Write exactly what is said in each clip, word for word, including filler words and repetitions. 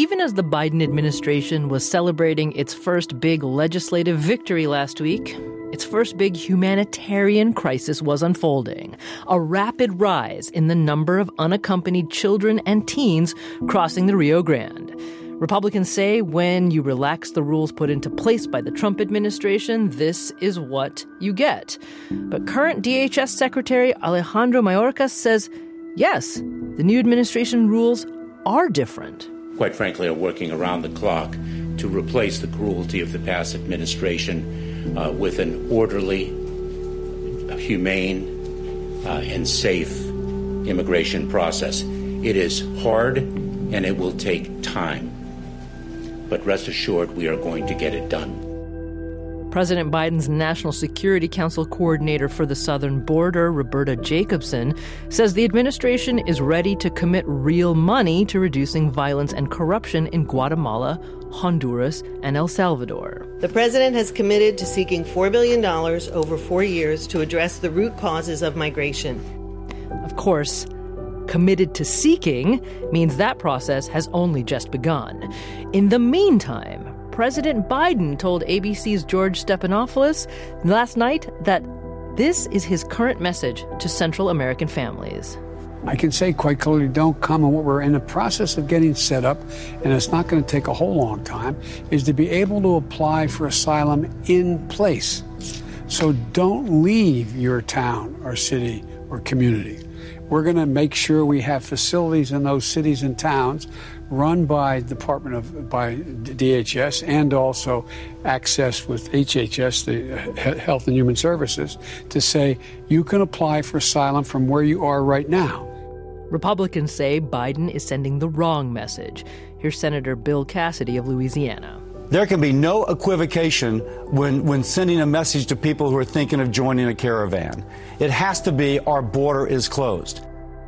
even as the Biden administration was celebrating its first big legislative victory last week, its first big humanitarian crisis was unfolding. A rapid rise in the number of unaccompanied children and teens crossing the Rio Grande. Republicans say when you relax the rules put into place by the Trump administration, this is what you get. But current D H S Secretary Alejandro Mayorkas says, yes, the new administration rules are different. Quite frankly, are working around the clock to replace the cruelty of the past administration uh, with an orderly, humane, uh, and safe immigration process. It is hard and it will take time. But rest assured, we are going to get it done. President Biden's National Security Council coordinator for the southern border, Roberta Jacobson, says the administration is ready to commit real money to reducing violence and corruption in Guatemala, Honduras, and El Salvador. The president has committed to seeking four billion dollars over four years to address the root causes of migration. Of course, committed to seeking means that process has only just begun. In the meantime, President Biden told A B C's George Stephanopoulos last night that this is his current message to Central American families. I can say quite clearly, don't come. And what we're in the process of getting set up, and it's not going to take a whole long time, is to be able to apply for asylum in place. So don't leave your town or city or community. We're going to make sure we have facilities in those cities and towns run by Department of by D H S and also access with H H S, the Health and Human Services, to say you can apply for asylum from where you are right now. Republicans say Biden is sending the wrong message. Here's Senator Bill Cassidy of Louisiana. There can be no equivocation when, when sending a message to people who are thinking of joining a caravan. It has to be our border is closed.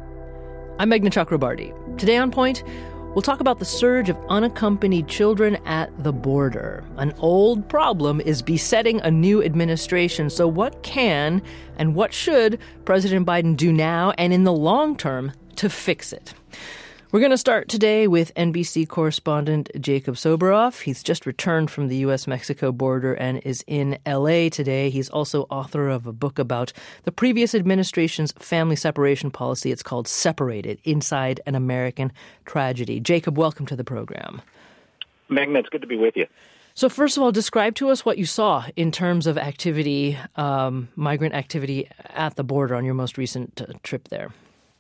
I'm Meghna Chakrabarti. Today on Point, we'll talk about the surge of unaccompanied children at the border. An old problem is besetting a new administration. So what can and what should President Biden do now and in the long term to fix it? We're going to start today with N B C correspondent Jacob Soboroff. He's just returned from the U S Mexico border and is in L A today. He's also author of a book about the previous administration's family separation policy. It's called Separated: Inside an American Tragedy. Jacob, welcome to the program. Meghna, it's good to be with you. So first of all, describe to us what you saw in terms of activity, um, migrant activity at the border on your most recent uh, trip there.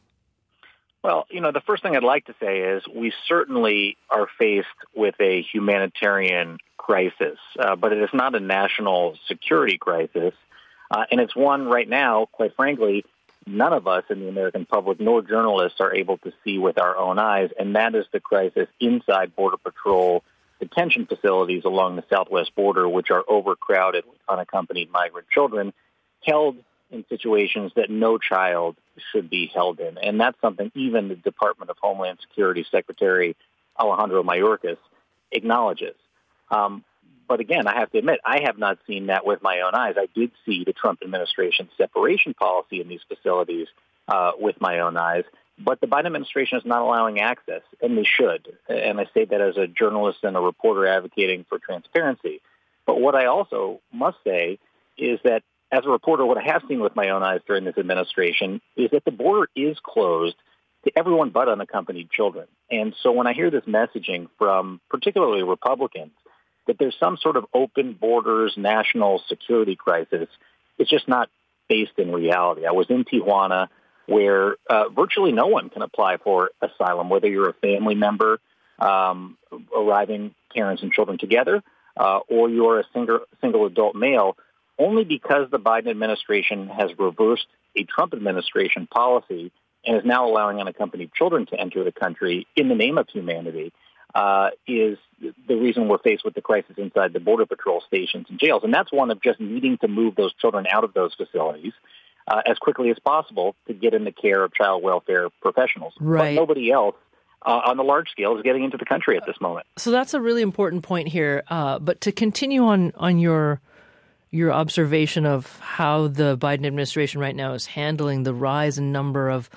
Well, you know, the first thing I'd like to say is we certainly are faced with a humanitarian crisis, uh, but it is not a national security crisis. Uh, and it's one right now, quite frankly, none of us in the American public nor journalists are able to see with our own eyes, and that is the crisis inside Border Patrol detention facilities along the southwest border, which are overcrowded with unaccompanied migrant children held in situations that no child should be held in. And that's something even the Department of Homeland Security Secretary Alejandro Mayorkas acknowledges. Um, but again, I have to admit, I have not seen that with my own eyes. I did see the Trump administration's separation policy in these facilities uh, with my own eyes. But the Biden administration is not allowing access, and they should. And I say that as a journalist and a reporter advocating for transparency. But what I also must say is that as a reporter, what I have seen with my own eyes during this administration is that the border is closed to everyone but unaccompanied children. And so when I hear this messaging from particularly Republicans that there's some sort of open borders national security crisis, it's just not based in reality. I was in Tijuana, where uh, virtually no one can apply for asylum, whether you're a family member um, arriving parents and children together, uh, or you're a single, single adult male, only because the Biden administration has reversed a Trump administration policy and is now allowing unaccompanied children to enter the country in the name of humanity, uh, is the reason we're faced with the crisis inside the Border Patrol stations and jails. And that's one of just needing to move those children out of those facilities uh, as quickly as possible to get in the care of child welfare professionals. Right. But nobody else uh, on the large scale is getting into the country at this moment. So that's a really important point here. Uh, but to continue on, on your your observation of how the Biden administration right now is handling the rise in number of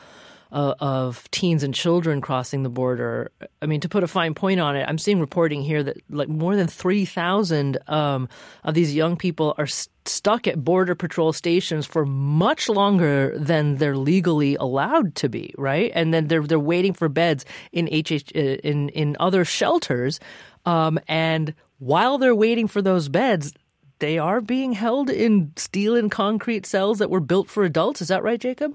uh, of teens and children crossing the border. I mean, to put a fine point on it, I'm seeing reporting here that like more than three thousand um, of these young people are st- stuck at Border Patrol stations for much longer than they're legally allowed to be, right? And then they're they're waiting for beds in H H in in other shelters, um, and while they're waiting for those beds, they are being held in steel and concrete cells that were built for adults. Is that right, Jacob?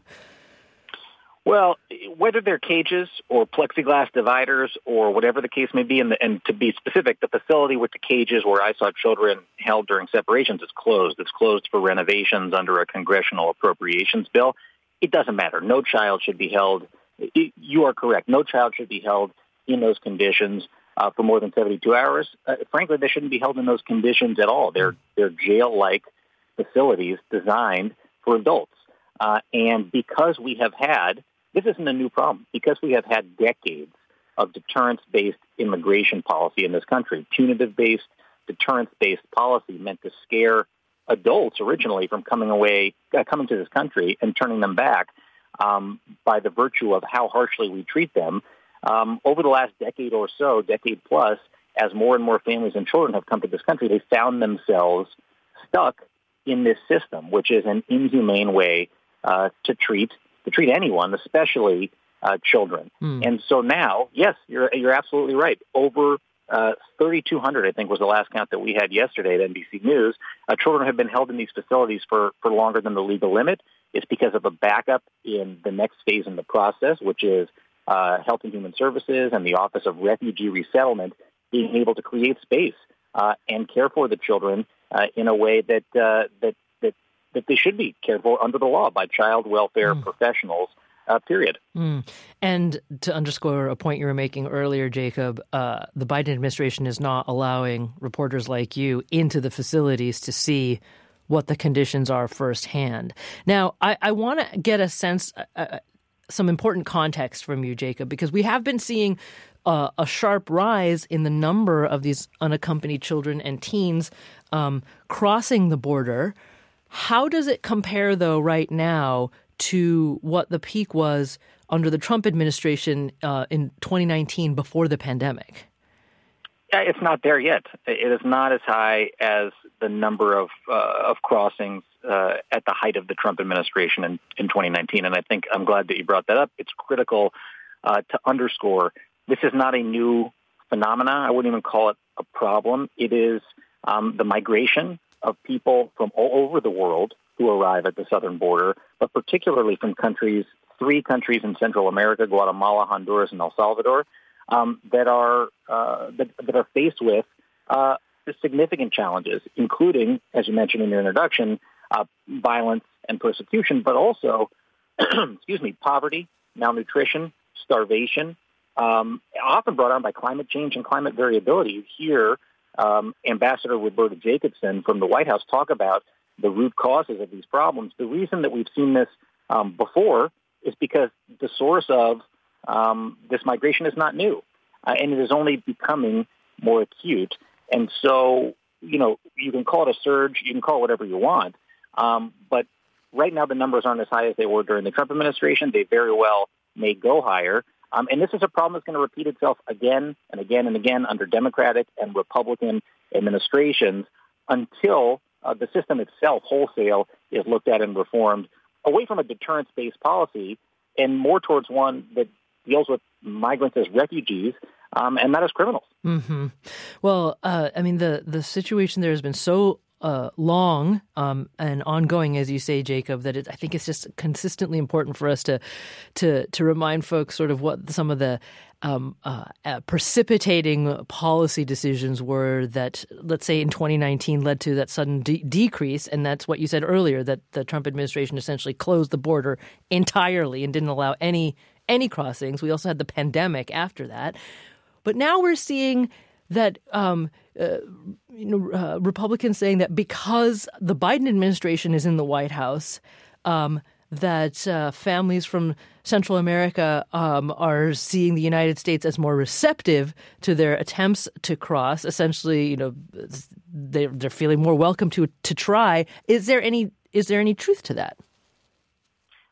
Well, whether they're cages or plexiglass dividers or whatever the case may be, and, the, and to be specific, the facility with the cages where I saw children held during separations is closed. It's closed for renovations under a congressional appropriations bill. It doesn't matter. No child should be held. You are correct. No child should be held in those conditions uh, for more than seventy-two hours. Uh, frankly, they shouldn't be held in those conditions at all. They're, they're jail-like facilities designed for adults. Uh, and because we have had This isn't a new problem because we have had decades of deterrence-based immigration policy in this country. Punitive-based, deterrence-based policy meant to scare adults originally from coming away, uh, coming to this country and turning them back um, by the virtue of how harshly we treat them. Um, over the last decade or so, decade plus, as more and more families and children have come to this country, they found themselves stuck in this system, which is an inhumane way uh, to treat to treat anyone, especially uh, children. Mm. And so now, yes, you're you're absolutely right. Over uh, thirty-two hundred, I think, was the last count that we had yesterday at N B C News. Uh, children have been held in these facilities for, for longer than the legal limit. It's because of a backup in the next phase in the process, which is uh, Health and Human Services and the Office of Refugee Resettlement being able to create space uh, and care for the children uh, in a way that uh, that that they should be cared for under the law by child welfare mm. professionals, uh, period. Mm. And to underscore a point you were making earlier, Jacob, uh, the Biden administration is not allowing reporters like you into the facilities to see what the conditions are firsthand. Now, I, I want to get a sense, uh, some important context from you, Jacob, because we have been seeing uh, a sharp rise in the number of these unaccompanied children and teens um, crossing the border. How does it compare, though, right now to what the peak was under the Trump administration uh, in twenty nineteen before the pandemic? Yeah, it's not there yet. It is not as high as the number of uh, of crossings uh, at the height of the Trump administration in, in twenty nineteen. And I think I'm glad that you brought that up. It's critical uh, to underscore this is not a new phenomena. I wouldn't even call it a problem. It is um, the migration of people from all over the world who arrive at the southern border, but particularly from countries, three countries in Central America, Guatemala, Honduras, and El Salvador, um, that are uh, that, that are faced with uh, significant challenges, including, as you mentioned in your introduction, uh, violence and persecution, but also, excuse me, poverty, malnutrition, starvation, um, often brought on by climate change and climate variability. You hear Um, Ambassador Roberta Jacobson from the White House talk about the root causes of these problems. The reason that we've seen this um, before is because the source of um, this migration is not new, uh, and it is only becoming more acute. And so, you know, you can call it a surge, you can call it whatever you want, um, but right now the numbers aren't as high as they were during the Trump administration. They very well may go higher. Um, and this is a problem that's going to repeat itself again and again and again under Democratic and Republican administrations until uh, the system itself, wholesale, is looked at and reformed away from a deterrence-based policy and more towards one that deals with migrants as refugees um, and not as criminals. Mm-hmm. Well, uh, I mean, the, the situation there has been so Uh, long um, and ongoing, as you say, Jacob, that it, I think it's just consistently important for us to to to remind folks sort of what some of the um, uh, uh, precipitating policy decisions were that, let's say, in twenty nineteen led to that sudden de- decrease. And that's what you said earlier, that the Trump administration essentially closed the border entirely and didn't allow any any crossings. We also had the pandemic after that. But now we're seeing that um, uh, you know, uh, Republicans saying that because the Biden administration is in the White House, um, that uh, families from Central America um, are seeing the United States as more receptive to their attempts to cross. Essentially, you know, they're, they're feeling more welcome to to try. Is there any is there any truth to that?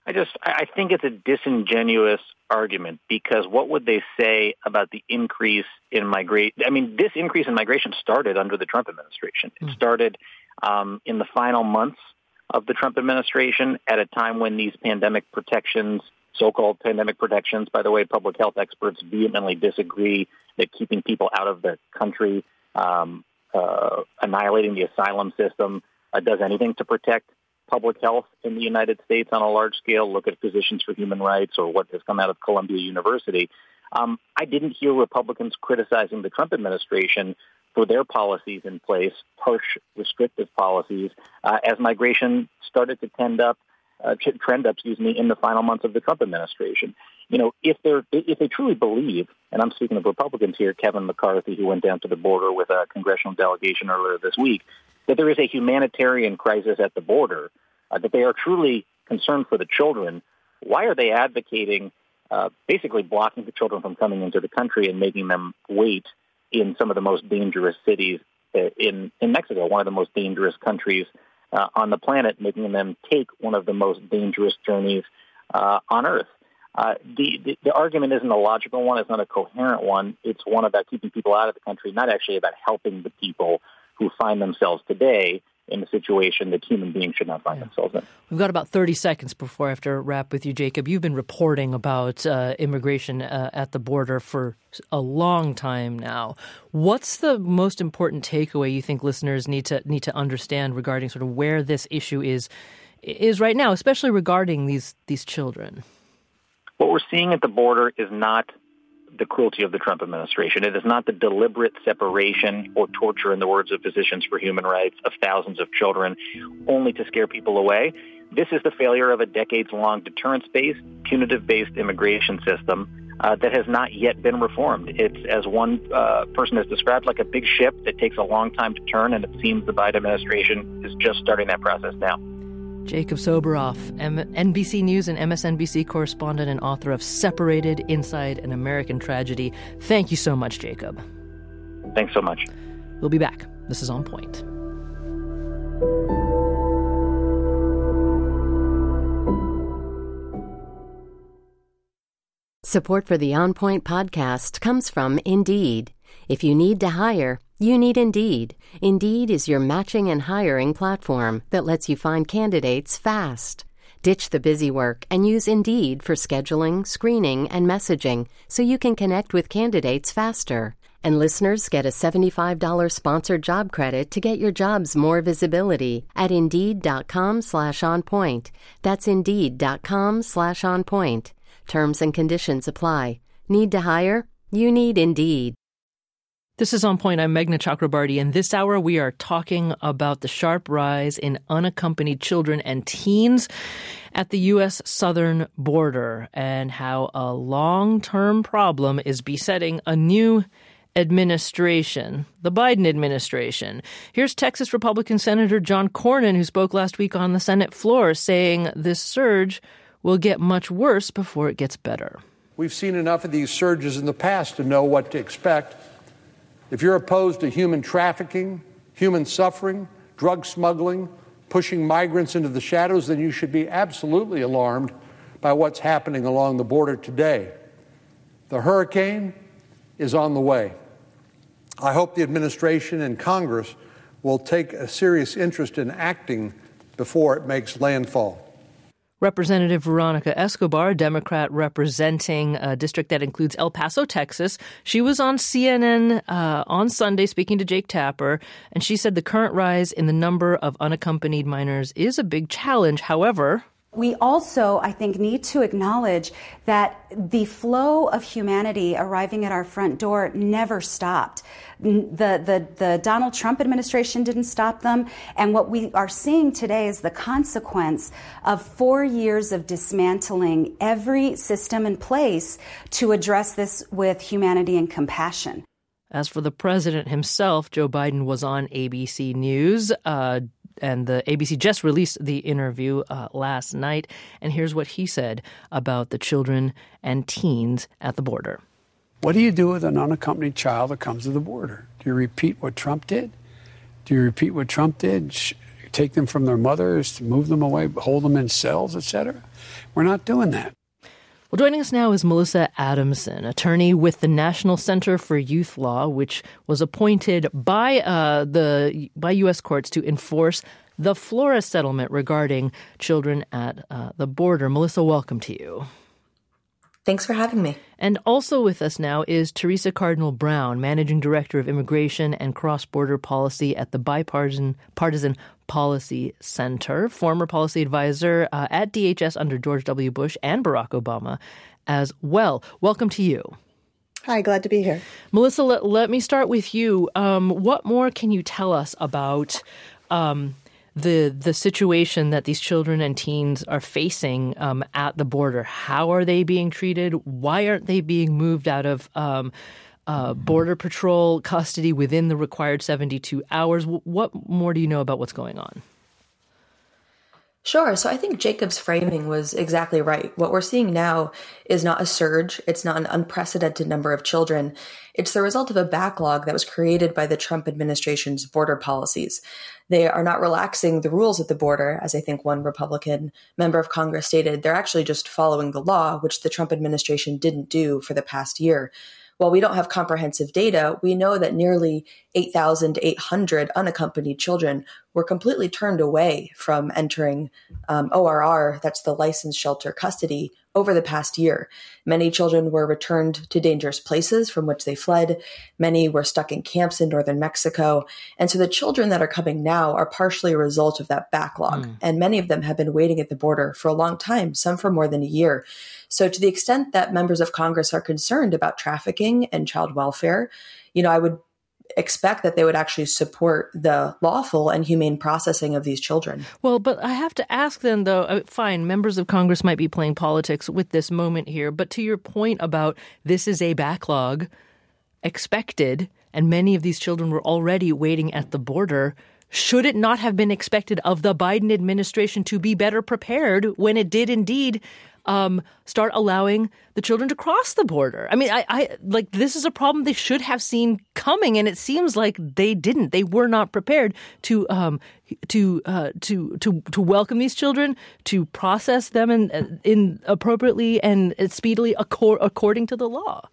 I just, I think it's a disingenuous argument, because what would they say about the increase in migration? I mean, this increase in migration started under the Trump administration. It started um, in the final months of the Trump administration at a time when these pandemic protections, so-called pandemic protections, by the way, public health experts vehemently disagree that keeping people out of the country, um, uh, annihilating the asylum system, uh, does anything to protect public health in the United States on a large scale. Look at Physicians for Human Rights or what has come out of Columbia University. Um, I didn't hear Republicans criticizing the Trump administration for their policies in place, harsh, restrictive policies, uh, as migration started to tend up, uh, trend up, excuse me, in the final months of the Trump administration. You know, if they're if they truly believe, and I'm speaking of Republicans here, Kevin McCarthy, who went down to the border with a congressional delegation earlier this week, that there is a humanitarian crisis at the border, uh, that they are truly concerned for the children, why are they advocating uh, basically blocking the children from coming into the country and making them wait in some of the most dangerous cities in, in Mexico, one of the most dangerous countries uh, on the planet, making them take one of the most dangerous journeys uh, on Earth? Uh, the, the, the argument isn't a logical one. It's not a coherent one. It's one about keeping people out of the country, not actually about helping the people who find themselves today in a situation that human beings should not find yeah. themselves in. We've got about thirty seconds before I have to wrap with you, Jacob. You've been reporting about uh, immigration uh, at the border for a long time now. What's the most important takeaway you think listeners need to need to understand regarding sort of where this issue is is right now, especially regarding these these children? What we're seeing at the border is not the cruelty of the Trump administration. It is not the deliberate separation or torture, in the words of Physicians for Human Rights, of thousands of children only to scare people away. This is the failure of a decades-long deterrence-based, punitive-based immigration system uh, that has not yet been reformed. It's, as one uh, person has described, like a big ship that takes a long time to turn, and it seems the Biden administration is just starting that process now. Jacob Soboroff, N B C News and M S N B C correspondent and author of Separated: Inside an American Tragedy. Thank you so much, Jacob. Thanks so much. We'll be back. This is On Point. Support for the On Point podcast comes from Indeed. If you need to hire, you need Indeed. Indeed is your matching and hiring platform that lets you find candidates fast. Ditch the busy work and use Indeed for scheduling, screening, and messaging so you can connect with candidates faster. And listeners get a seventy-five dollars sponsored job credit to get your jobs more visibility at Indeed.com slash onpoint. That's Indeed.com slash onpoint. Terms and conditions apply. Need to hire? You need Indeed. This is On Point. I'm Meghna Chakrabarty, and this hour we are talking about the sharp rise in unaccompanied children and teens at the U S southern border and how a long-term problem is besetting a new administration, the Biden administration. Here's Texas Republican Senator John Cornyn, who spoke last week on the Senate floor, saying this surge will get much worse before it gets better. We've seen enough of these surges in the past to know what to expect. If you're opposed to human trafficking, human suffering, drug smuggling, pushing migrants into the shadows, then you should be absolutely alarmed by what's happening along the border today. The hurricane is on the way. I hope the administration and Congress will take a serious interest in acting before it makes landfall. Representative Veronica Escobar, a Democrat representing a district that includes El Paso, Texas. She was on C N N uh, on Sunday speaking to Jake Tapper, and she said the current rise in the number of unaccompanied minors is a big challenge. However, we also, I think, need to acknowledge that the flow of humanity arriving at our front door never stopped. The, the, the Donald Trump administration didn't stop them. And what we are seeing today is the consequence of four years of dismantling every system in place to address this with humanity and compassion. As for the president himself, Joe Biden was on A B C News. Uh, And the A B C just released the interview uh, last night. And here's what he said about the children and teens at the border. What do you do with an unaccompanied child that comes to the border? Do you repeat what Trump did? Do you repeat what Trump did? take them from their mothers, to move them away, hold them in cells, et cetera. We're not doing that. Well, joining us now is Melissa Adamson, attorney with the National Center for Youth Law, which was appointed by uh, the by U S courts to enforce the Flores settlement regarding children at uh, the border. Melissa, welcome to you. Thanks for having me. And also with us now is Teresa Cardinal Brown, Managing Director of Immigration and Cross-Border Policy at the Bipartisan Partisan Policy Center, former policy advisor uh, at D H S under George W. Bush and Barack Obama as well. Welcome to you. Hi, glad to be here. Melissa, let, let me start with you. Um, what more can you tell us about um, the the situation that these children and teens are facing um, at the border? How are they being treated? Why aren't they being moved out of um, uh, Border Patrol custody within the required seventy-two hours? What more do you know about what's going on? Sure. So I think Jacob's framing was exactly right. What we're seeing now is not a surge. It's not an unprecedented number of children. It's the result of a backlog that was created by the Trump administration's border policies. They are not relaxing the rules at the border, as I think one Republican member of Congress stated. They're actually just following the law, which the Trump administration didn't do for the past year. While we don't have comprehensive data, we know that nearly eight thousand eight hundred unaccompanied children were completely turned away from entering um, O R R, that's the licensed shelter custody, over the past year. Many children were returned to dangerous places from which they fled. Many were stuck in camps in northern Mexico. And so the children that are coming now are partially a result of that backlog. Mm. And many of them have been waiting at the border for a long time, some for more than a year. So to the extent that members of Congress are concerned about trafficking and child welfare, you know, I would expect that they would actually support the lawful and humane processing of these children. Well, but I have to ask then, though, uh, fine, members of Congress might be playing politics with this moment here, but to your point about this is a backlog expected, and many of these children were already waiting at the border, should it not have been expected of the Biden administration to be better prepared when it did indeed Um, start allowing the children to cross the border? I mean, I, I like this is a problem they should have seen coming, and it seems like they didn't. They were not prepared to um, to uh, to to to welcome these children, to process them in, in appropriately and speedily accord, according to the law.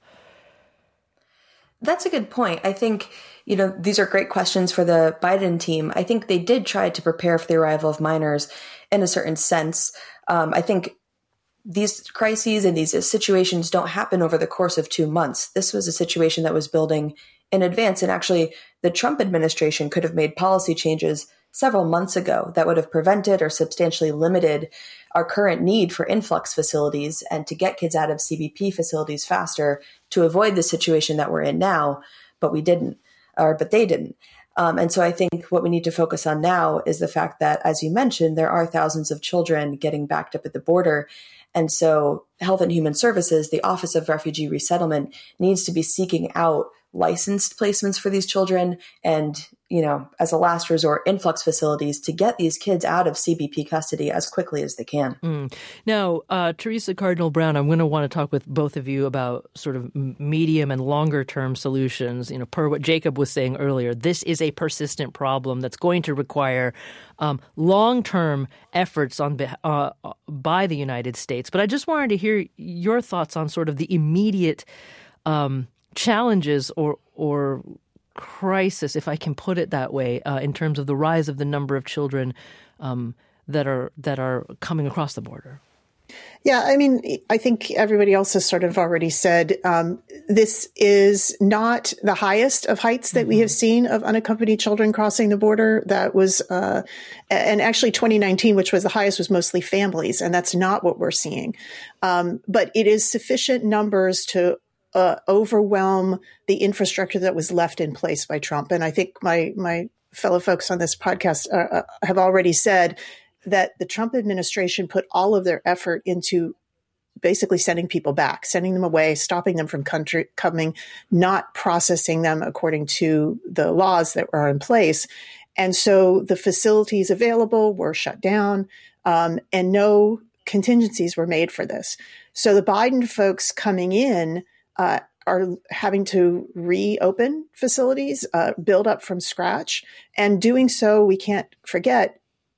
That's a good point. I think, you know, these are great questions for the Biden team. I think they did try to prepare for the arrival of minors in a certain sense. Um, I think these crises and these situations don't happen over the course of two months. This was a situation that was building in advance. And actually, the Trump administration could have made policy changes several months ago that would have prevented or substantially limited our current need for influx facilities and to get kids out of C B P facilities faster to avoid the situation that we're in now. But we didn't, or but they didn't. Um, and so I think what we need to focus on now is the fact that, as you mentioned, there are thousands of children getting backed up at the border. And so Health and Human Services, the Office of Refugee Resettlement, needs to be seeking out licensed placements for these children and, you know, as a last resort, influx facilities to get these kids out of C B P custody as quickly as they can. Mm. Now, uh, Teresa Cardinal Brown, I'm going to want to talk with both of you about sort of medium and longer term solutions. You know, per what Jacob was saying earlier, this is a persistent problem that's going to require um, long-term efforts on uh, by the United States. But I just wanted to hear your thoughts on sort of the immediate um, challenges or or crisis, if I can put it that way, uh, in terms of the rise of the number of children um, that are that are coming across the border. Yeah, I mean, I think everybody else has sort of already said um, this is not the highest of heights that mm-hmm. we have seen of unaccompanied children crossing the border. That was, uh, and actually twenty nineteen, which was the highest, was mostly families, and that's not what we're seeing. Um, but it is sufficient numbers to uh, overwhelm the infrastructure that was left in place by Trump. And I think my my fellow folks on this podcast uh, have already said that the Trump administration put all of their effort into basically sending people back, sending them away, stopping them from country coming, not processing them according to the laws that were in place. And so the facilities available were shut down, um, and no contingencies were made for this. So the Biden folks coming in uh, are having to reopen facilities, uh, build up from scratch. And doing so, we can't forget,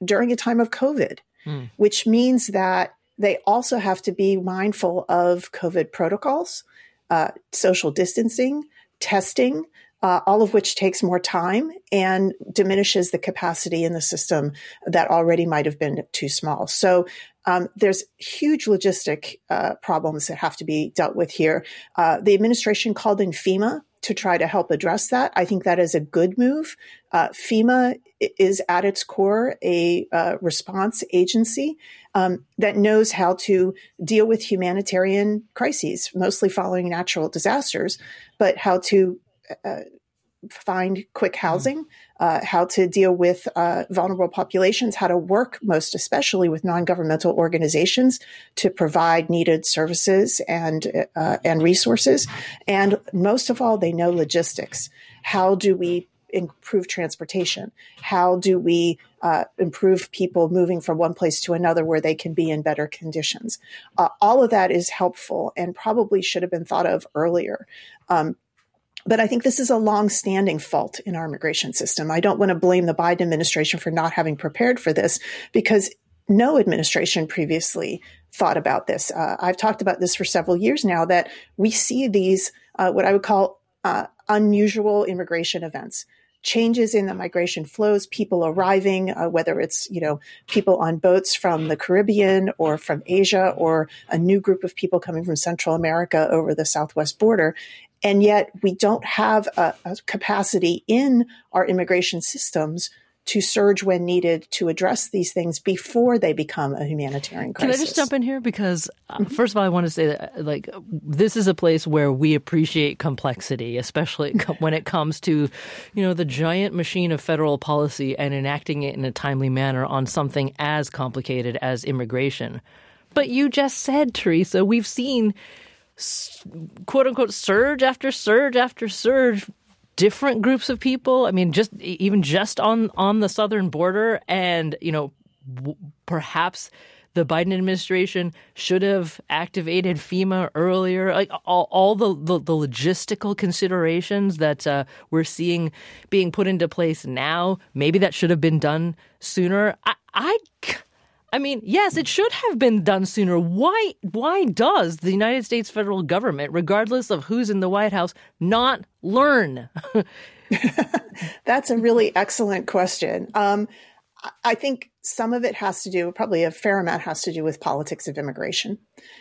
during a time of COVID, mm. which means that they also have to be mindful of COVID protocols, uh, social distancing, testing, uh, all of which takes more time and diminishes the capacity in the system that already might have been too small. So um, there's huge logistic uh, problems that have to be dealt with here. Uh, the administration called in FEMA to try to help address that. I think that is a good move. Uh, FEMA is at its core a uh, response agency um, that knows how to deal with humanitarian crises, mostly following natural disasters, but how to uh, find quick housing, uh, how to deal with uh, vulnerable populations, how to work most especially with non-governmental organizations to provide needed services and uh, and resources. And most of all, they know logistics. How do we improve transportation? How do we uh, improve people moving from one place to another where they can be in better conditions? Uh, all of that is helpful and probably should have been thought of earlier. Um, But I think this is a long-standing fault in our immigration system. I don't want to blame the Biden administration for not having prepared for this, because no administration previously thought about this. Uh, I've talked about this for several years now, that we see these, uh, what I would call uh, unusual immigration events. Changes in the migration flows, people arriving, uh, whether it's, you know, people on boats from the Caribbean or from Asia, or a new group of people coming from Central America over the southwest border. And yet we don't have a, a capacity in our immigration systems to surge when needed to address these things before they become a humanitarian crisis. Can I just jump in here? Because uh, first of all, I want to say that, like, this is a place where we appreciate complexity, especially when it comes to, you know, the giant machine of federal policy and enacting it in a timely manner on something as complicated as immigration. But you just said, Teresa, we've seen quote unquote surge after surge after surge, different groups of people. I mean, just even just on, on the southern border. And, you know, w- perhaps the Biden administration should have activated FEMA earlier. Like all, all the, the, the logistical considerations that uh, we're seeing being put into place now, maybe that should have been done sooner. I, I I mean, yes, it should have been done sooner. Why why does the United States federal government, regardless of who's in the White House, not learn? That's a really excellent question. Um, I think some of it has to do, probably a fair amount has to do with politics of immigration.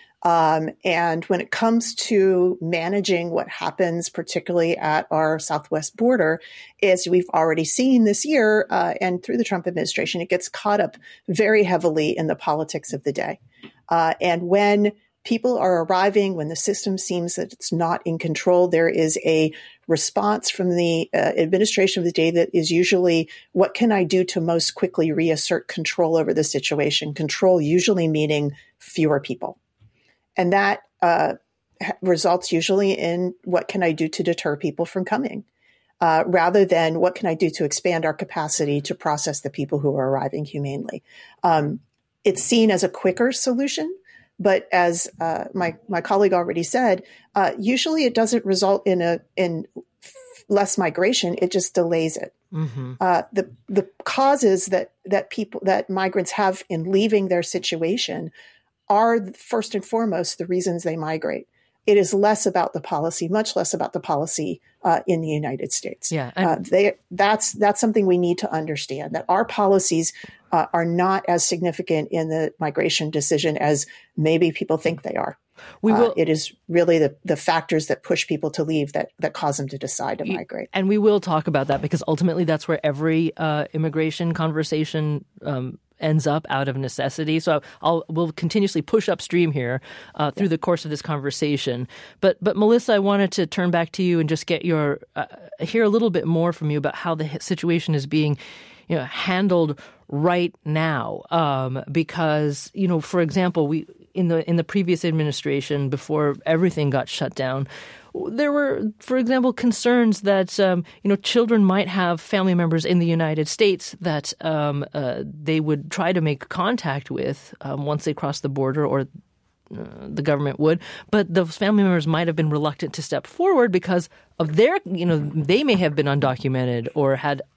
Um, and when it comes to managing what happens, particularly at our southwest border, as we've already seen this year uh, and through the Trump administration, it gets caught up very heavily in the politics of the day. Uh, and when people are arriving, when the system seems that it's not in control, there is a response from the uh, administration of the day that is usually, what can I do to most quickly reassert control over the situation? Control usually meaning fewer people. And that uh, results usually in, what can I do to deter people from coming, uh, rather than what can I do to expand our capacity to process the people who are arriving humanely. Um, it's seen as a quicker solution, but as uh, my my colleague already said, uh, usually it doesn't result in a in less migration. It just delays it. Mm-hmm. Uh, the the causes that that people that migrants have in leaving their situation are first and foremost the reasons they migrate. It is less about the policy, much less about the policy uh, in the United States. Yeah, uh, they, that's that's something we need to understand, that our policies uh, are not as significant in the migration decision as maybe people think they are. We will, uh, it is really the, the factors that push people to leave that, that cause them to decide to migrate. And we will talk about that, because ultimately that's where every uh, immigration conversation um ends up, out of necessity. So I'll we'll continuously push upstream here uh, through yeah. the course of this conversation. But but Melissa, I wanted to turn back to you and just get your uh, hear a little bit more from you about how the situation is being, you know, handled right now. Um, because, you know, for example, we in the in the previous administration, before everything got shut down, there were, for example, concerns that, um, you know, children might have family members in the United States that um, uh, they would try to make contact with um, once they cross the border, or uh, the government would. But those family members might have been reluctant to step forward because of their, you know, they may have been undocumented or had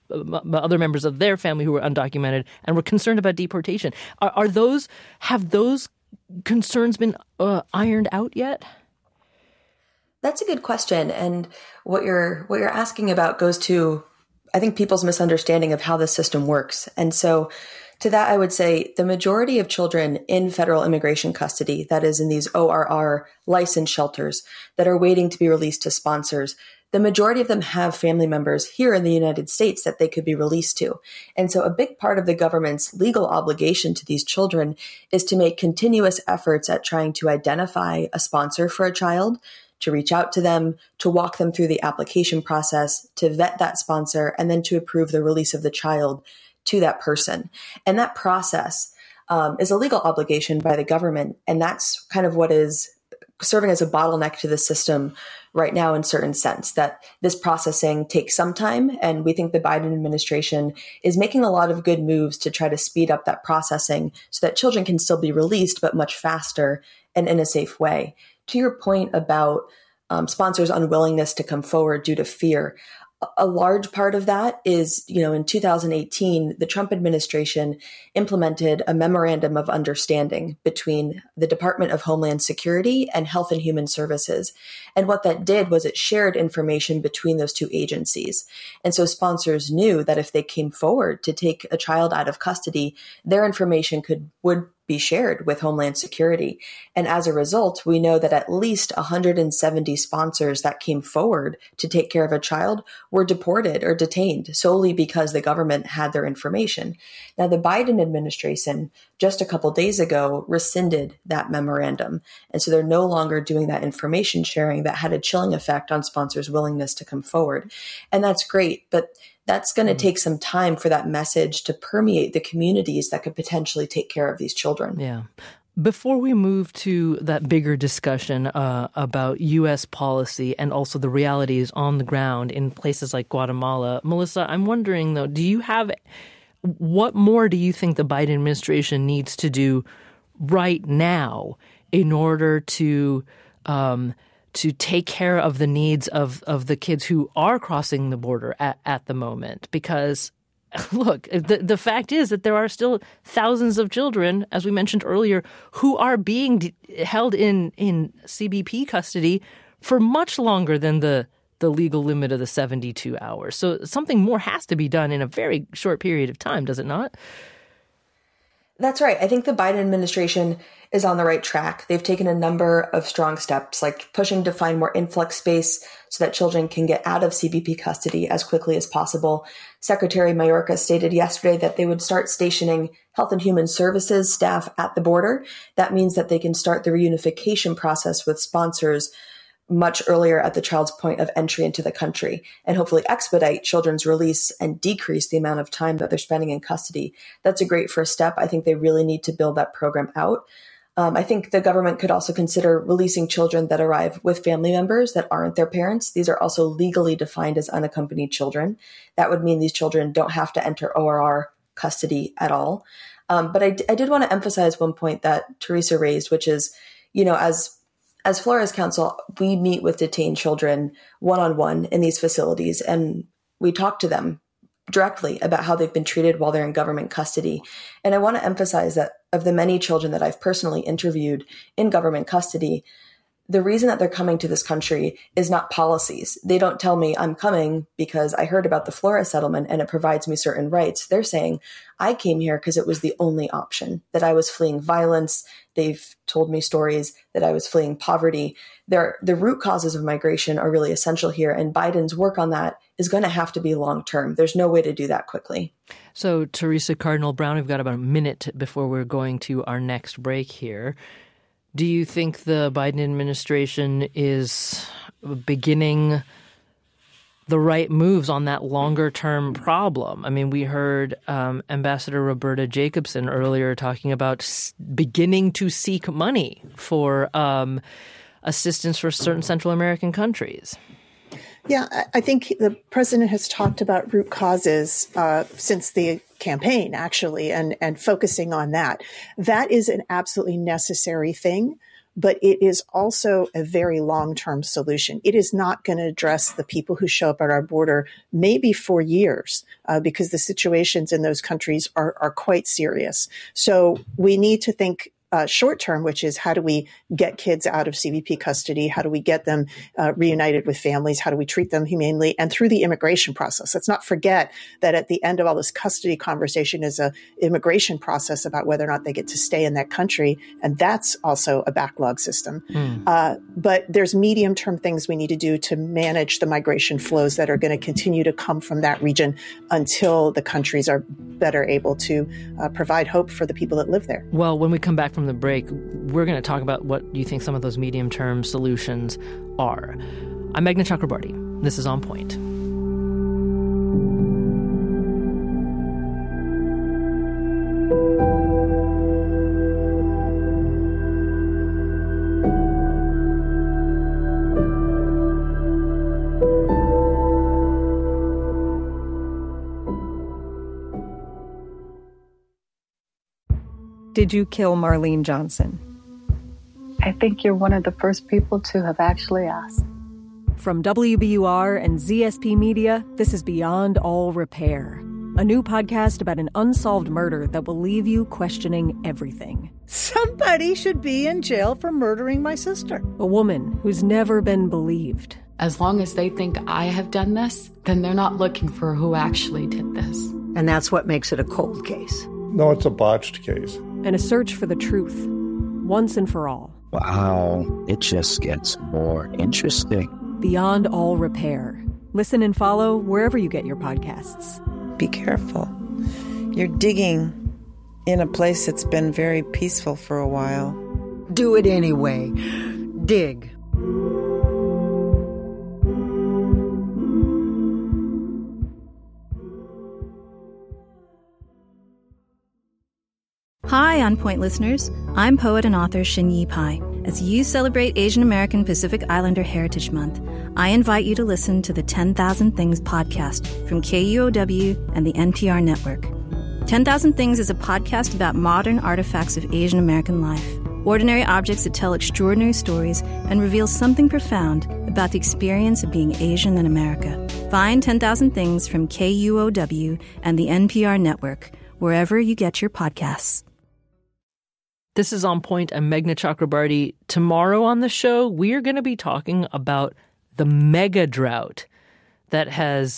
uh, other members of their family who were undocumented and were concerned about deportation. Are, are those have those concerns been uh, ironed out yet? That's a good question, and what you're what you're asking about goes to, I think, people's misunderstanding of how the system works. And so to that, I would say the majority of children in federal immigration custody, that is in these O R R licensed shelters that are waiting to be released to sponsors, the majority of them have family members here in the United States that they could be released to. And so a big part of the government's legal obligation to these children is to make continuous efforts at trying to identify a sponsor for a child, to reach out to them, to walk them through the application process, to vet that sponsor, and then to approve the release of the child to that person. And that process um, is a legal obligation by the government. And that's kind of what is serving as a bottleneck to the system right now in a certain sense, that this processing takes some time. And we think the Biden administration is making a lot of good moves to try to speed up that processing so that children can still be released, but much faster and in a safe way. To your point about um, sponsors' unwillingness to come forward due to fear, a large part of that is, you know, in two thousand eighteen, the Trump administration implemented a memorandum of understanding between the Department of Homeland Security and Health and Human Services. And what that did was it shared information between those two agencies. And so sponsors knew that if they came forward to take a child out of custody, their information could would be shared with Homeland Security. And as a result, we know that at least one hundred seventy sponsors that came forward to take care of a child were deported or detained solely because the government had their information. Now, the Biden administration just a couple days ago rescinded that memorandum. And so they're no longer doing that information sharing that had a chilling effect on sponsors' willingness to come forward. And that's great. But that's going to take some time for that message to permeate the communities that could potentially take care of these children. Yeah. Before we move to that bigger discussion uh, about U S policy and also the realities on the ground in places like Guatemala, Melissa, I'm wondering, though, do you have what more do you think the Biden administration needs to do right now in order to um, to take care of the needs of, of the kids who are crossing the border at, at the moment? Because, look, the, the fact is that there are still thousands of children, as we mentioned earlier, who are being de- held in, in C B P custody for much longer than the, the legal limit of the seventy-two hours. So something more has to be done in a very short period of time, does it not? That's right. I think the Biden administration is on the right track. They've taken a number of strong steps, like pushing to find more influx space so that children can get out of C B P custody as quickly as possible. Secretary Mayorkas stated yesterday that they would start stationing Health and Human Services staff at the border. That means that they can start the reunification process with sponsors much earlier at the child's point of entry into the country, and hopefully expedite children's release and decrease the amount of time that they're spending in custody. That's a great first step. I think they really need to build that program out. Um, I think the government could also consider releasing children that arrive with family members that aren't their parents. These are also legally defined as unaccompanied children. That would mean these children don't have to enter O R R custody at all. Um, but I, I did want to emphasize one point that Teresa raised, which is, you know, as As Flores Council, we meet with detained children one-on-one in these facilities, and we talk to them directly about how they've been treated while they're in government custody. And I want to emphasize that of the many children that I've personally interviewed in government custody, the reason that they're coming to this country is not policies. They don't tell me I'm coming because I heard about the Flores settlement and it provides me certain rights. They're saying I came here because it was the only option, that I was fleeing violence. They've told me stories that I was fleeing poverty. There, the root causes of migration are really essential here, and Biden's work on that is going to have to be long-term. There's no way to do that quickly. So, Teresa Cardinal Brown, we've got about a minute before we're going to our next break here. Do you think the Biden administration is beginning the right moves on that longer-term problem? I mean, we heard um, Ambassador Roberta Jacobson earlier talking about s- beginning to seek money for um, assistance for certain Central American countries. Yeah, I think the president has talked about root causes uh, since the campaign, actually, and, and focusing on that. That is an absolutely necessary thing. but it is also a very long-term solution. It is not going to address the people who show up at our border maybe for years uh, because the situations in those countries are, are quite serious. So we need to think Uh, short term, which is how do we get kids out of C B P custody? How do we get them uh, reunited with families? How do we treat them humanely? And through the immigration process. Let's not forget that at the end of all this custody conversation is a immigration process about whether or not they get to stay in that country. And that's also a backlog system. Mm. Uh, but there's medium term things we need to do to manage the migration flows that are going to continue to come from that region until the countries are better able to uh, provide hope for the people that live there. Well, when we come back from the break, we're going to talk about what you think some of those medium-term solutions are. I'm Meghna Chakrabarty. This is On Point. Did you kill Marlene Johnson? I think you're one of the first people to have actually asked. From W B U R and Z S P Media, this is Beyond All Repair, a new podcast about an unsolved murder that will leave you questioning everything. Somebody should be in jail for murdering my sister. A woman who's never been believed. As long as they think I have done this, then they're not looking for who actually did this. And that's what makes it a cold case. No, it's a botched case. And a search for the truth, once and for all. Wow, it just gets more interesting. Beyond All Repair. Listen and follow wherever you get your podcasts. Be careful. You're digging in a place that's been very peaceful for a while. Do it anyway. Dig. Hi, On Point listeners. I'm poet and author Shin-Yi Pai. As you celebrate Asian American Pacific Islander Heritage Month, I invite you to listen to the ten thousand Things podcast from K U O W and the N P R network. ten thousand Things is a podcast about modern artifacts of Asian American life, ordinary objects that tell extraordinary stories and reveal something profound about the experience of being Asian in America. Find ten thousand Things from K U O W and the N P R network, wherever you get your podcasts. This is On Point. I'm Meghna Chakrabarty. Tomorrow on the show, we are going to be talking about the mega drought that has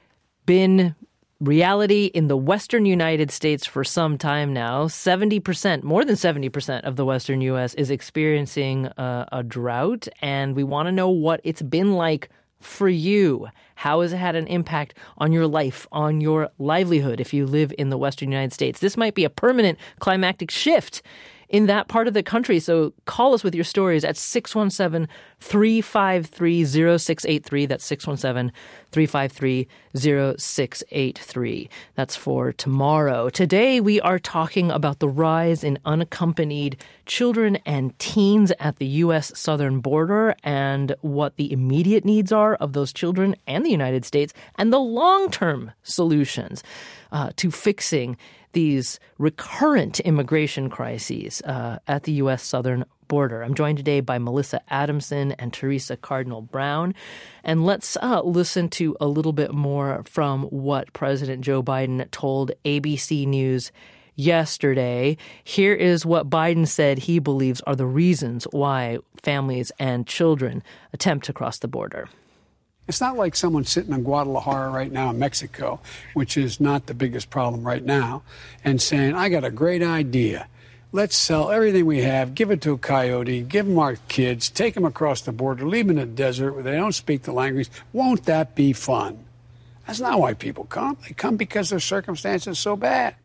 been reality in the western United States for some time now. seventy percent, more than seventy percent of the western U S is experiencing a, a drought, and we want to know what it's been like for you. How has it had an impact on your life, on your livelihood if you live in the western United States? This might be a permanent climactic shift in that part of the country. So call us with your stories at six one seven, three five three, zero six eight three. That's six one seven, three five three, zero six eight three. That's for tomorrow. Today, we are talking about the rise in unaccompanied children and teens at the U S southern border and what the immediate needs are of those children and the United States and the long-term solutions uh, to fixing these recurrent immigration crises uh, at the U S southern border. I'm joined today by Melissa Adamson and Teresa Cardinal Brown. And let's uh, listen to a little bit more from what President Joe Biden told A B C News yesterday. Here is what Biden said he believes are the reasons why families and children attempt to cross the border. It's not like someone sitting in Guadalajara right now in Mexico, which is not the biggest problem right now, and saying, I got a great idea. Let's sell everything we have, give it to a coyote, give them our kids, take them across the border, leave them in the desert where they don't speak the language. Won't that be fun? That's not why people come. They come because their circumstances are so bad.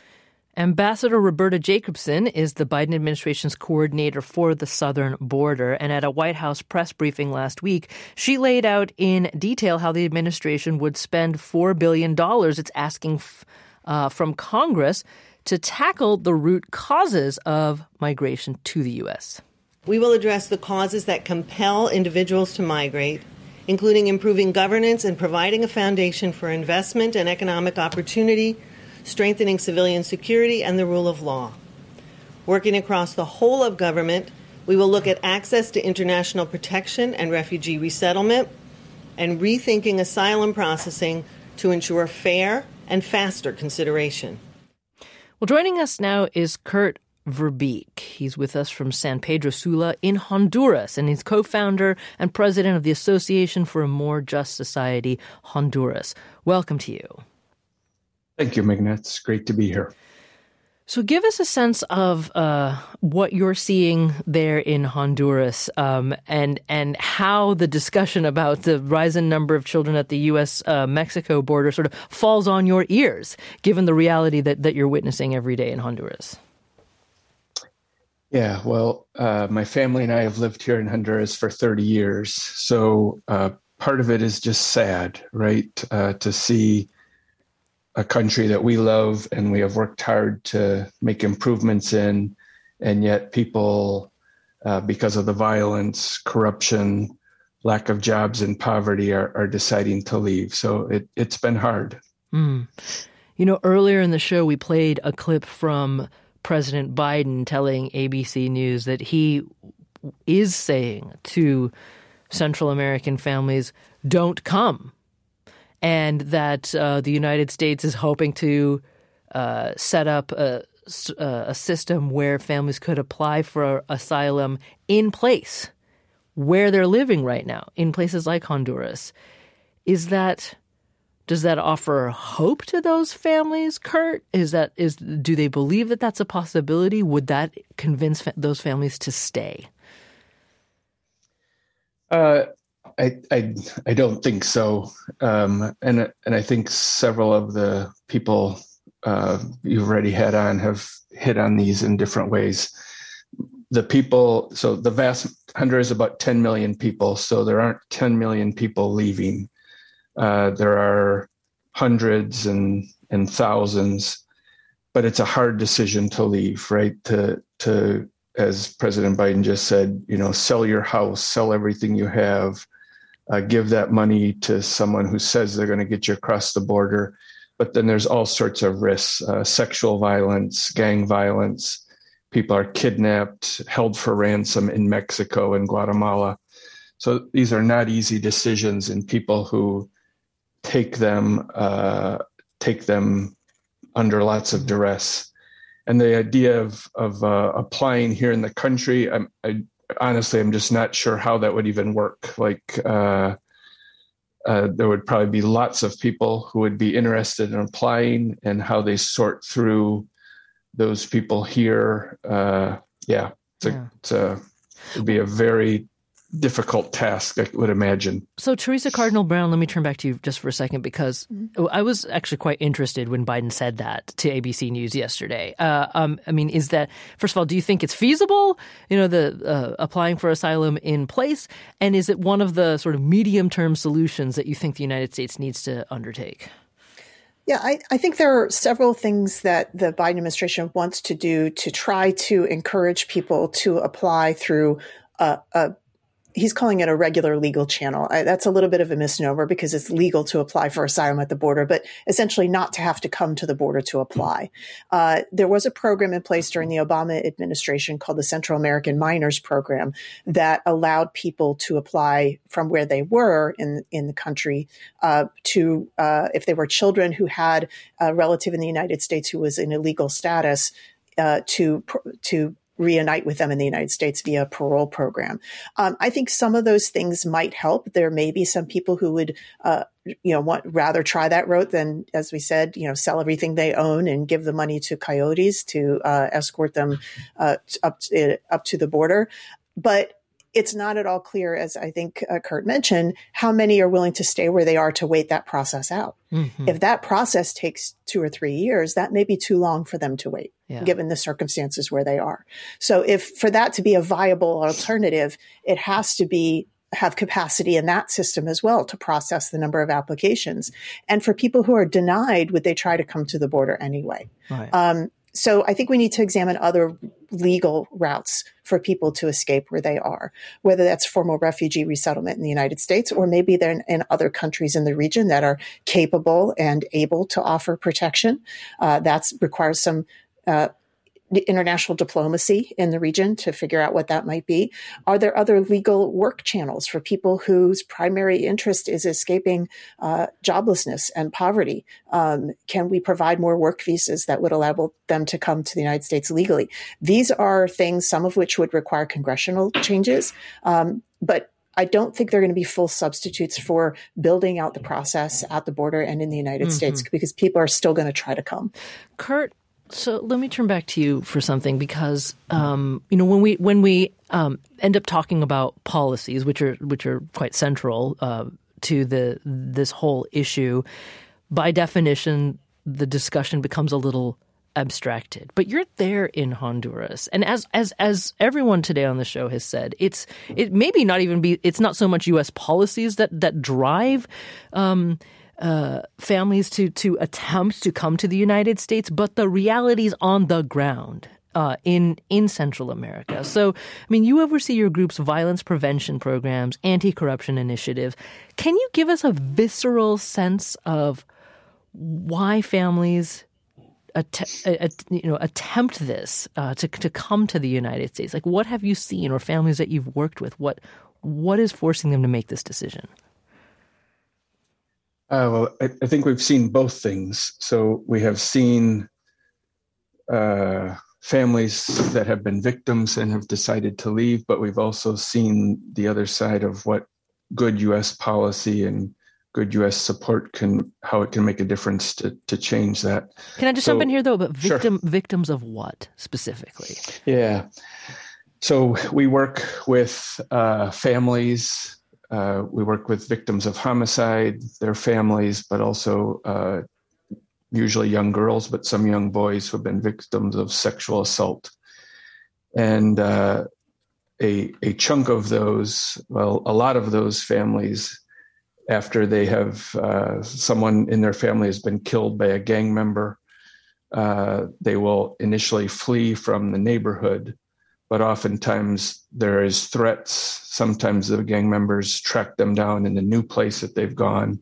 Ambassador Roberta Jacobson is the Biden administration's coordinator for the southern border. And at a White House press briefing last week, she laid out in detail how the administration would spend four billion dollars it's asking f- uh, from Congress to tackle the root causes of migration to the U S. We will address the causes that compel individuals to migrate, including improving governance and providing a foundation for investment and economic opportunity, strengthening civilian security and the rule of law, working across the whole of government We will look at access to international protection and refugee resettlement and rethinking asylum processing to ensure fair and faster consideration. Well, joining us now is Kurt Verbeek. He's with us from San Pedro Sula in Honduras, and he's co-founder and president of the Association for a More Just Society, Honduras. Welcome to you. Thank you, Meghna. It's great to be here. So give us a sense of uh, what you're seeing there in Honduras um, and and how the discussion about the rising number of children at the U S Mexico border sort of falls on your ears, given the reality that, that you're witnessing every day in Honduras. Yeah, well, uh, my family and I have lived here in Honduras for thirty years. So uh, part of it is just sad, right, uh, to see a country that we love and we have worked hard to make improvements in, and yet people, uh, because of the violence, corruption, lack of jobs and poverty are, are deciding to leave. So it, it's been hard. Mm. You know, earlier in the show, we played a clip from President Biden telling A B C News that he is saying to Central American families, don't come. And that uh, the United States is hoping to uh, set up a, a system where families could apply for asylum in place where they're living right now, in places like Honduras. Is that, does that offer hope to those families, Kurt? Is that, is, do they believe that that's a possibility? Would that convince fa- those families to stay? Uh I, I I don't think so, um, and and I think several of the people uh, you've already had on have hit on these in different ways. The people, so the vast Honduras is about ten million people, so there aren't ten million people leaving. Uh, there are hundreds and and thousands, but it's a hard decision to leave, right? To to as President Biden just said, you know, sell your house, sell everything you have. Uh, give that money to someone who says they're going to get you across the border. But then there's all sorts of risks, uh, sexual violence, gang violence. People are kidnapped, held for ransom in Mexico and Guatemala. So these are not easy decisions, and people who take them, uh, take them under lots of duress. And the idea of, of uh, applying here in the country, I'm, I honestly, I'm just not sure how that would even work. Like, uh, uh, there would probably be lots of people who would be interested in applying, and how they sort through those people here. Uh, yeah, it's a, yeah. It's a, it'd be a very difficult task, I would imagine. So, Teresa Cardinal Brown, let me turn back to you just for a second, because mm-hmm. I was actually quite interested when Biden said that to A B C News yesterday. Uh, um, I mean, is that, first of all, do you think it's feasible, you know, the uh, applying for asylum in place? And is it one of the sort of medium-term solutions that you think the United States needs to undertake? Yeah, I, I think there are several things that the Biden administration wants to do to try to encourage people to apply through a, a he's calling it a regular legal channel. I, that's a little bit of a misnomer, because it's legal to apply for asylum at the border, but essentially not to have to come to the border to apply. Uh, there was a program in place during the Obama administration called the Central American Minors Program that allowed people to apply from where they were in, in the country uh, to, uh, if they were children who had a relative in the United States who was in illegal status, uh, to, to reunite with them in the United States via a parole program. Um, I think some of those things might help. There may be some people who would, uh, you know, want rather try that route than, as we said, you know, sell everything they own and give the money to coyotes to uh, escort them uh, up to, up to the border. But it's not at all clear, as I think uh, Kurt mentioned, how many are willing to stay where they are to wait that process out. Mm-hmm. If that process takes two or three years, that may be too long for them to wait, yeah. given the circumstances where they are. So if for that to be a viable alternative, it has to be have capacity in that system as well to process the number of applications. And for people who are denied, would they try to come to the border anyway? Right. Um, So I think we need to examine other legal routes for people to escape where they are, whether that's formal refugee resettlement in the United States, or maybe they're in, in other countries in the region that are capable and able to offer protection. Uh, that requires some uh, international diplomacy in the region to figure out what that might be? Are there other legal work channels for people whose primary interest is escaping uh, joblessness and poverty? Um, can we provide more work visas that would allow them to come to the United States legally? These are things, some of which would require congressional changes, um, but I don't think they're going to be full substitutes for building out the process at the border and in the United mm-hmm. States, because people are still going to try to come. Kurt, so let me turn back to you for something, because um, you know when we when we um, end up talking about policies, which are which are quite central uh, to the this whole issue, by definition, the discussion becomes a little abstracted. But you're there in Honduras, and as as as everyone today on the show has said, it's it maybe not even be it's not so much U S policies that that drive um, uh, families to to attempt to come to the United States, but the realities on the ground uh, in in Central America. So, I mean, you oversee your group's violence prevention programs, anti-corruption initiative. Can you give us a visceral sense of why families Att- att- you know, attempt this uh, to to come to the United States? Like, what have you seen, or families that you've worked with? What what is forcing them to make this decision? Uh, well, I, I think we've seen both things. So we have seen uh, families that have been victims and have decided to leave, but we've also seen the other side of what good U S policy and good U S support can, how it can make a difference to to change that. Can I just so, jump in here, though? But victim sure. victims of what specifically? Yeah. So we work with uh, families. Uh, we work with victims of homicide, their families, but also uh, usually young girls, but some young boys who have been victims of sexual assault. And uh, a a chunk of those, well, a lot of those families, after they have uh, someone in their family has been killed by a gang member, uh, they will initially flee from the neighborhood, but oftentimes there is threats. Sometimes the gang members track them down in the new place that they've gone,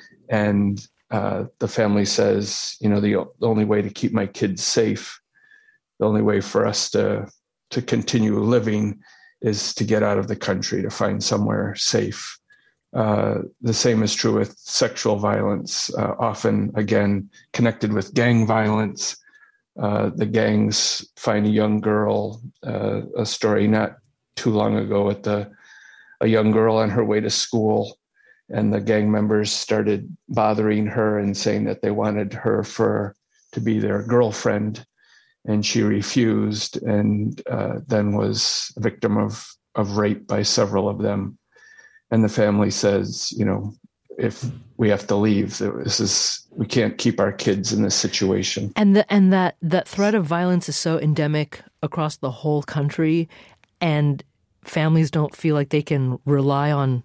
and uh, the family says, you know, the, the only way to keep my kids safe, the only way for us to to continue living is to get out of the country, to find somewhere safe. Uh, the same is true with sexual violence, uh, often, again, connected with gang violence. Uh, the gangs find a young girl, uh, a story not too long ago with the, a young girl on her way to school, and the gang members started bothering her and saying that they wanted her for to be their girlfriend, and she refused, and uh, then was a victim of, of rape by several of them. And the family says, you know, if we have to leave, this is, we can't keep our kids in this situation. And the, and that, that threat of violence is so endemic across the whole country, and families don't feel like they can rely on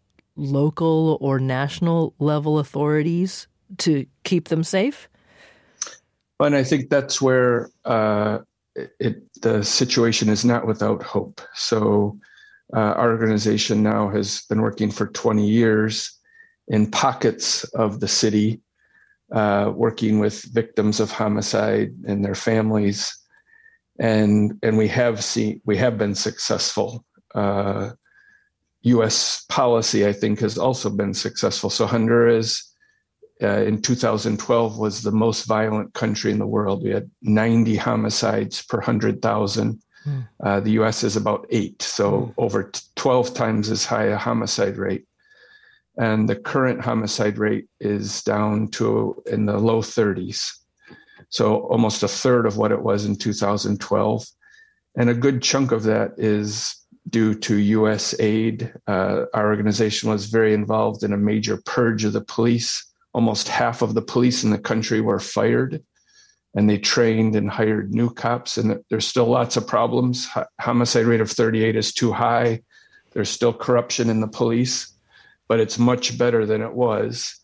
local or national level authorities to keep them safe? And I think that's where uh, it, the situation is not without hope. So Uh, our organization now has been working for twenty years in pockets of the city, uh, working with victims of homicide and their families, and and we have seen we have been successful. Uh, U S policy, I think, has also been successful. So Honduras, uh, in two thousand twelve, was the most violent country in the world. We had ninety homicides per one hundred thousand. Uh, the U S is about eight, so mm. over twelve times as high a homicide rate. And the current homicide rate is down to in the low thirties. So almost a third of what it was in two thousand twelve. And a good chunk of that is due to U S aid. Uh, our organization was very involved in a major purge of the police. Almost half of the police in the country were fired, and they trained and hired new cops, and there's still lots of problems. Homicide rate of thirty-eight is too high. There's still corruption in the police, but it's much better than it was.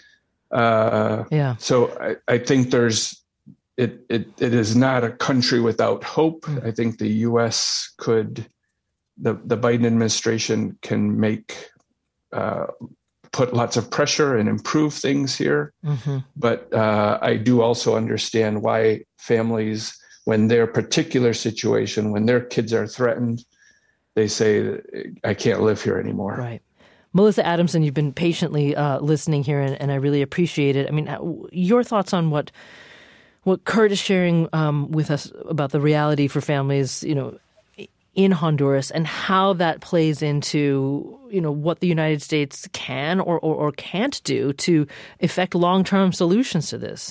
Uh, yeah. So I, I think there's, it, it, it is not a country without hope. Mm. I think the U S could, the, the Biden administration can make, uh, put lots of pressure and improve things here. Mm-hmm. But uh, I do also understand why families when their particular situation, when their kids are threatened, they say, I can't live here anymore. Right. Melissa Adamson, you've been patiently uh, listening here, and, and I really appreciate it. I mean, your thoughts on what what Kurt is sharing um, with us about the reality for families, you know, in Honduras, and how that plays into, you know, what the United States can or, or, or can't do to effect long-term solutions to this.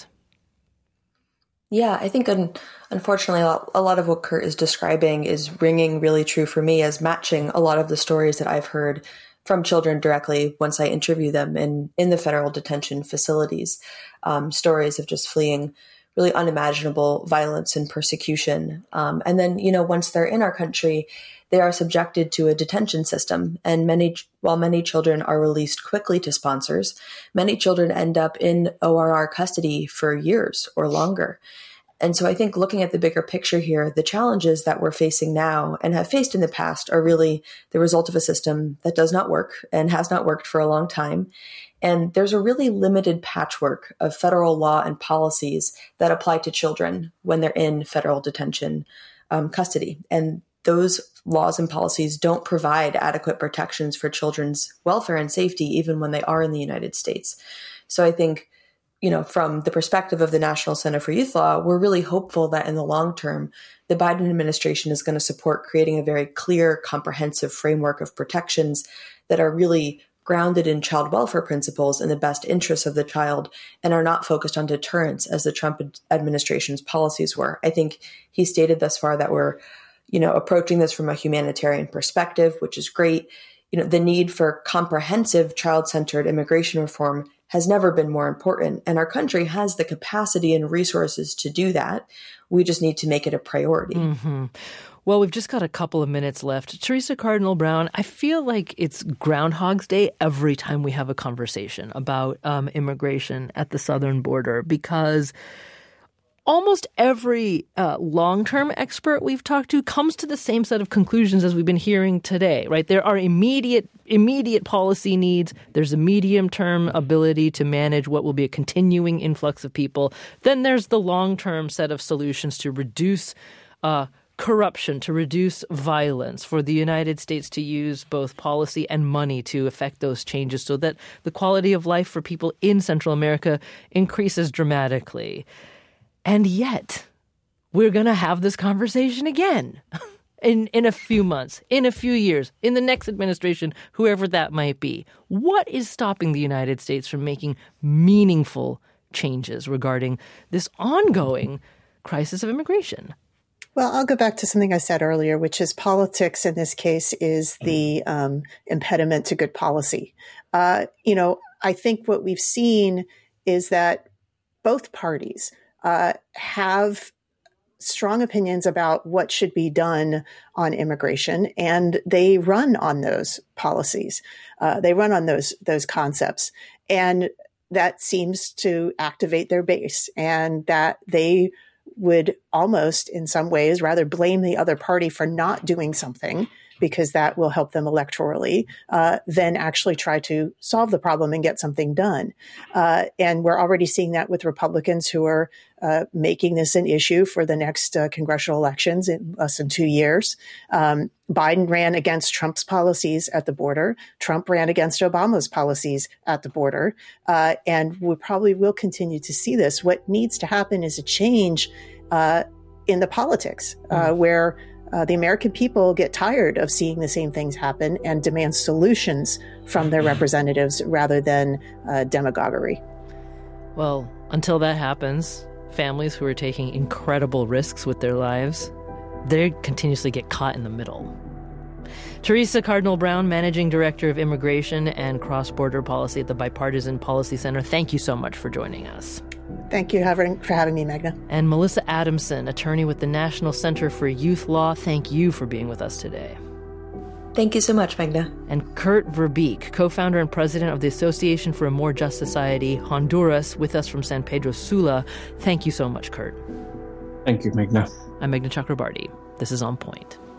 Yeah, I think un- unfortunately a lot of what Kurt is describing is ringing really true for me as matching a lot of the stories that I've heard from children directly once I interview them in, in the federal detention facilities. Um, stories of just fleeing really unimaginable violence and persecution. Um, and then, you know, once they're in our country, they are subjected to a detention system. And many, while many children are released quickly to sponsors, many children end up in O R R custody for years or longer. And so I think looking at the bigger picture here, the challenges that we're facing now and have faced in the past are really the result of a system that does not work and has not worked for a long time. And there's a really limited patchwork of federal law and policies that apply to children when they're in federal detention um, custody. And those laws and policies don't provide adequate protections for children's welfare and safety, even when they are in the United States. So I think, you know, from the perspective of the National Center for Youth Law, we're really hopeful that in the long term, the Biden administration is going to support creating a very clear, comprehensive framework of protections that are really grounded in child welfare principles in the best interests of the child and are not focused on deterrence as the Trump administration's policies were. I think he stated thus far that we're, you know, approaching this from a humanitarian perspective, which is great. You know, the need for comprehensive child-centered immigration reform has never been more important, and our country has the capacity and resources to do that. We just need to make it a priority. Mm-hmm. Well, we've just got a couple of minutes left. Teresa Cardinal Brown, I feel like it's Groundhog's Day every time we have a conversation about um, immigration at the southern border, because almost every uh, long-term expert we've talked to comes to the same set of conclusions as we've been hearing today, right? There are immediate immediate policy needs. There's a medium-term ability to manage what will be a continuing influx of people. Then there's the long-term set of solutions to reduce uh corruption, to reduce violence, for the United States to use both policy and money to effect those changes so that the quality of life for people in Central America increases dramatically. And yet, we're going to have this conversation again in, in a few months, in a few years, in the next administration, whoever that might be. What is stopping the United States from making meaningful changes regarding this ongoing crisis of immigration? Well, I'll go back to something I said earlier, which is politics in this case is the um, impediment to good policy. Uh, you know, I think what we've seen is that both parties uh, have strong opinions about what should be done on immigration, and they run on those policies. Uh, they run on those those concepts, and that seems to activate their base, and that they would almost in some ways rather blame the other party for not doing something because that will help them electorally, uh, than actually try to solve the problem and get something done. Uh, and we're already seeing that with Republicans who are uh, making this an issue for the next uh, congressional elections in less than two years. Um, Biden ran against Trump's policies at the border. Trump ran against Obama's policies at the border. Uh, and we probably will continue to see this. What needs to happen is a change uh, in the politics uh, mm. where Uh, the American people get tired of seeing the same things happen and demand solutions from their representatives rather than uh, demagoguery. Well, until that happens, families who are taking incredible risks with their lives, they continuously get caught in the middle. Teresa Cardinal Brown, Managing Director of Immigration and Cross-Border Policy at the Bipartisan Policy Center, thank you so much for joining us. Thank you for having me, Magna. And Melissa Adamson, attorney with the National Center for Youth Law, thank you for being with us today. Thank you so much, Magna. And Kurt Verbeek, co-founder and president of the Association for a More Just Society, Honduras, with us from San Pedro Sula. Thank you so much, Kurt. Thank you, Magna. I'm Meghna Chakrabarti. This is On Point.